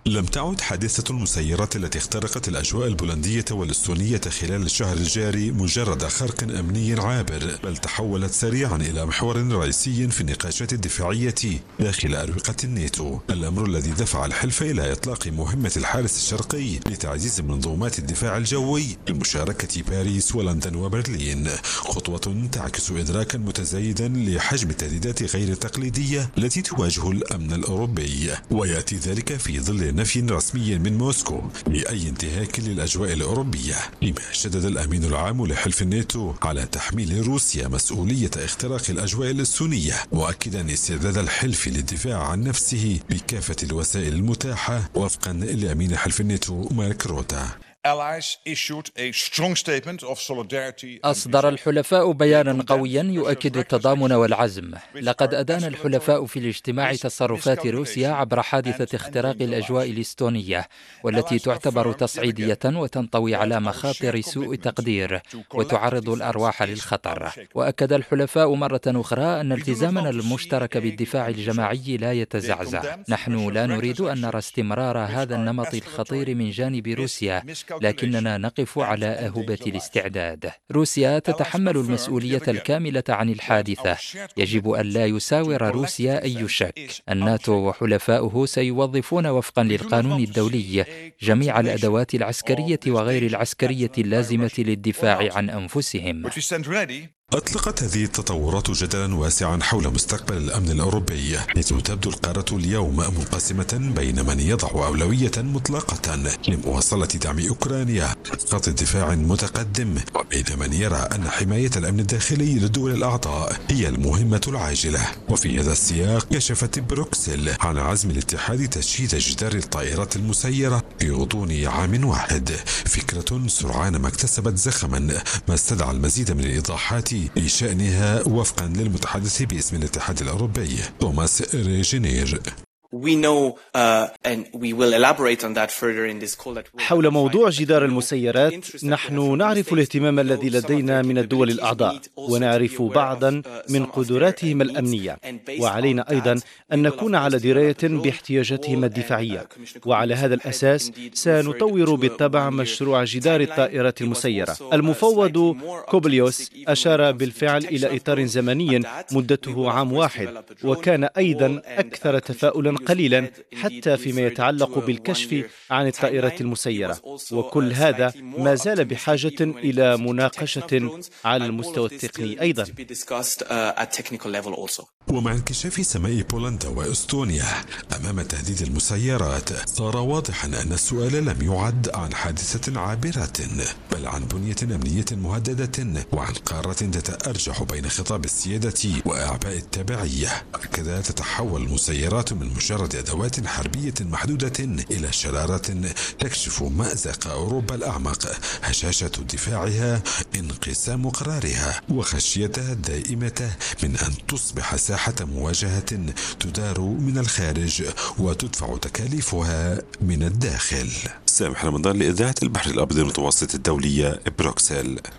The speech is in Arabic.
لم تعد حادثة المسيرات التي اخترقت الأجواء البولندية والإستونية خلال الشهر الجاري مجرد خرق أمني عابر، بل تحولت سريعا إلى محور رئيسي في النقاشات الدفاعية داخل أروقة الناتو، الأمر الذي دفع الحلف إلى إطلاق مهمة الحارس الشرقي لتعزيز منظومات الدفاع الجوي بمشاركة باريس ولندن وبرلين، خطوة تعكس إدراكا متزايدا لحجم التهديدات غير التقليدية التي تواجه الأمن الأوروبي، ويأتي ذلك في ظل نفي رسمي من موسكو لأي انتهاك للأجواء الأوروبية، لما شدد الأمين العام لحلف الناتو على تحميل روسيا مسؤولية اختراق الأجواء الإستونية، مؤكدا استعداد الحلف للدفاع عن نفسه بكافة الوسائل المتاحة وفقا لأمين حلف الناتو مارك روتا. أصدر الحلفاء بيانا قويا يؤكد التضامن والعزم. لقد أدان الحلفاء في الاجتماع تصرفات روسيا عبر حادثة اختراق الأجواء الإستونية، والتي تعتبر تصعيدية وتنطوي على مخاطر سوء تقدير وتعرض الأرواح للخطر. وأكد الحلفاء مرة أخرى أن التزامنا المشترك بالدفاع الجماعي لا يتزعزع. نحن لا نريد أن نرى استمرار هذا النمط الخطير من جانب روسيا، لكننا نقف على أهبة الاستعداد. روسيا تتحمل المسؤولية الكاملة عن الحادثة، يجب أن لا يساور روسيا أي شك. الناتو وحلفاؤه سيوظفون وفقا للقانون الدولي جميع الأدوات العسكرية وغير العسكرية اللازمة للدفاع عن أنفسهم. أطلقت هذه التطورات جدلا واسعا حول مستقبل الأمن الأوروبي، حيث تبدو القارة اليوم منقسمة بين من يضع أولوية مطلقة لمواصلة دعم أوكرانيا خط دفاع متقدم، وبين من يرى أن حماية الأمن الداخلي للدول الأعضاء هي المهمة العاجلة. وفي هذا السياق كشفت بروكسل عن عزم الاتحاد تشييد جدار الطائرات المسيرة في غضون عام واحد، فكرة سرعان ما اكتسبت زخما ما استدعى المزيد من الإيضاحات بشأنها وفقا للمتحدث باسم الاتحاد الأوروبي توماس ريجينير. حول موضوع جدار المسيرات، نحن نعرف الاهتمام الذي لدينا من الدول الأعضاء، ونعرف بعضا من قدراتهم الأمنية، وعلينا أيضا أن نكون على دراية باحتياجاتهم الدفاعية. وعلى هذا الأساس سنطور بالطبع مشروع جدار الطائرات المسيرة. المفوض كوبليوس أشار بالفعل إلى إطار زمني مدته عام واحد، وكان أيضا أكثر تفاؤلا قليلا حتى فيما يتعلق بالكشف عن الطائرات المسيرة. وكل هذا ما زال بحاجة إلى مناقشة على المستوى التقني أيضا. ومع انكشاف سماء بولندا وإستونيا أمام تهديد المسيرات، صار واضحا أن السؤال لم يعد عن حادثة عابرة، بل عن بنية أمنية مهددة، وعن قارة تتأرجح بين خطاب السيادة وأعباء التبعية. هكذا تتحول المسيرات من مجرد أدوات حربية محدودة إلى شرارة تكشف مأزق أوروبا الأعمق، هشاشة دفاعها، انقسام قرارها، وخشيتها الدائمة من أن تصبح ساحة مواجهة تدار من الخارج وتدفع تكاليفها من الداخل. سامح رمضان لإذاعة البحر الأبيض المتوسط الدولية، بروكسل.